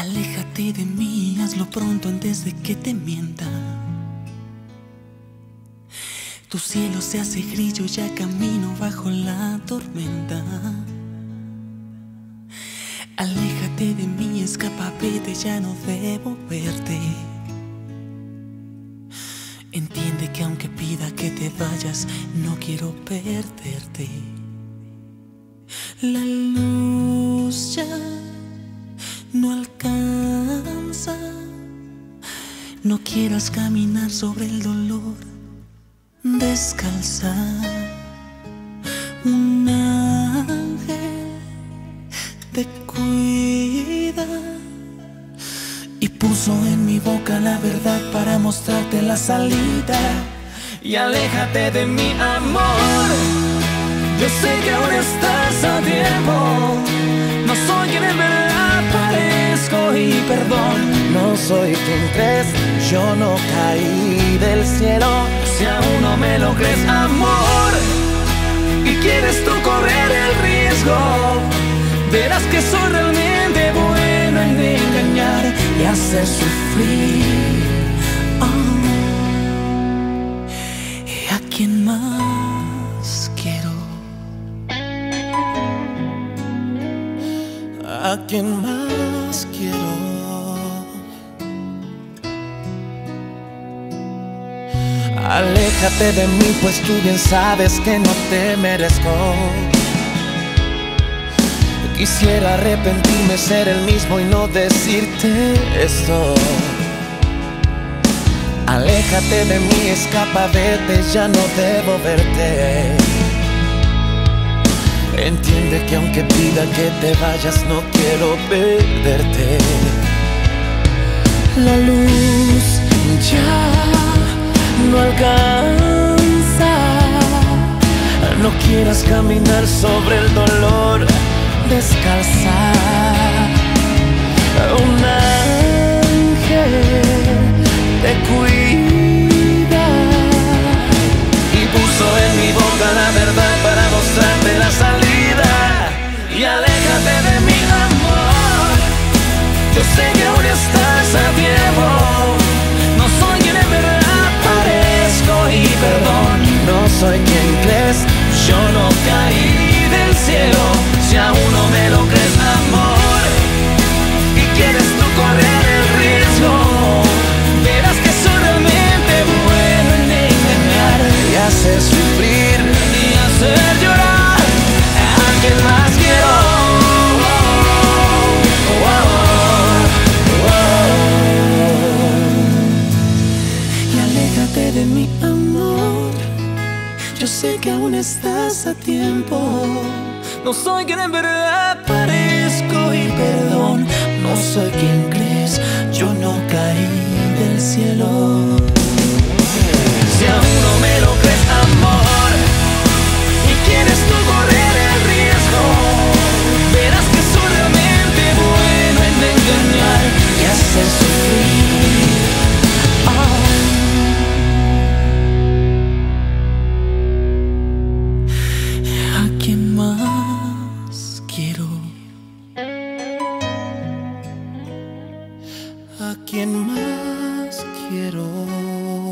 Aléjate de mí, hazlo pronto antes de que te mienta. Tu cielo se hace grillo, ya camino bajo la tormenta. Aléjate de mí, escapa, vete, ya no debo verte. Entiende que aunque pida que te vayas, no quiero perderte. La luz ya no alcanza. No quieras caminar sobre el dolor descalza. Un ángel te cuida y puso en mi boca la verdad para mostrarte la salida. Y aléjate de mi amor, yo sé que aún estás a tiempo. No soy quien en verdad parezco y perdón, no soy quien crees, yo no caí del cielo. Si aún no me lo crees, amor, y quieres tú correr el riesgo, verás que soy realmente bueno en engañar y hacer sufrir. ¿Y a quién más quiero? ¿A quién más quiero? Aléjate de mí, pues tú bien sabes que no te merezco. Quisiera arrepentirme, ser el mismo y no decirte esto. Aléjate de mí, escapa, vete, ya no debo verte. Entiende que aunque pida que te vayas, no quiero perderte. La luz ya no alcanza. No quieras caminar sobre el dolor descalza. Un ángel te cuida y puso en mi boca la verdad para mostrarte la salida. Y aléjate de mi amor, yo sé que aún estás a tiempo. No soy quien en verdad parezco y perdón, no soy quien crees, yo no caí del cielo. Si aún no me lo crees, amor, y quieres tú correr el riesgo, verás que soy realmente bueno en engañar y hacer sufrir y hacer llorar. ¿A quién más quiero? Y aléjate de mi amor, yo sé que aún estás a tiempo. No soy quien en verdad parezco y perdón, no soy quien crees, yo no caí del cielo. Si aún no me lo crees, amor, y quieres tú correr el riesgo, verás que soy realmente bueno en engañar y hacer sufrir. ¿A quién más quiero? ¿A quién más quiero?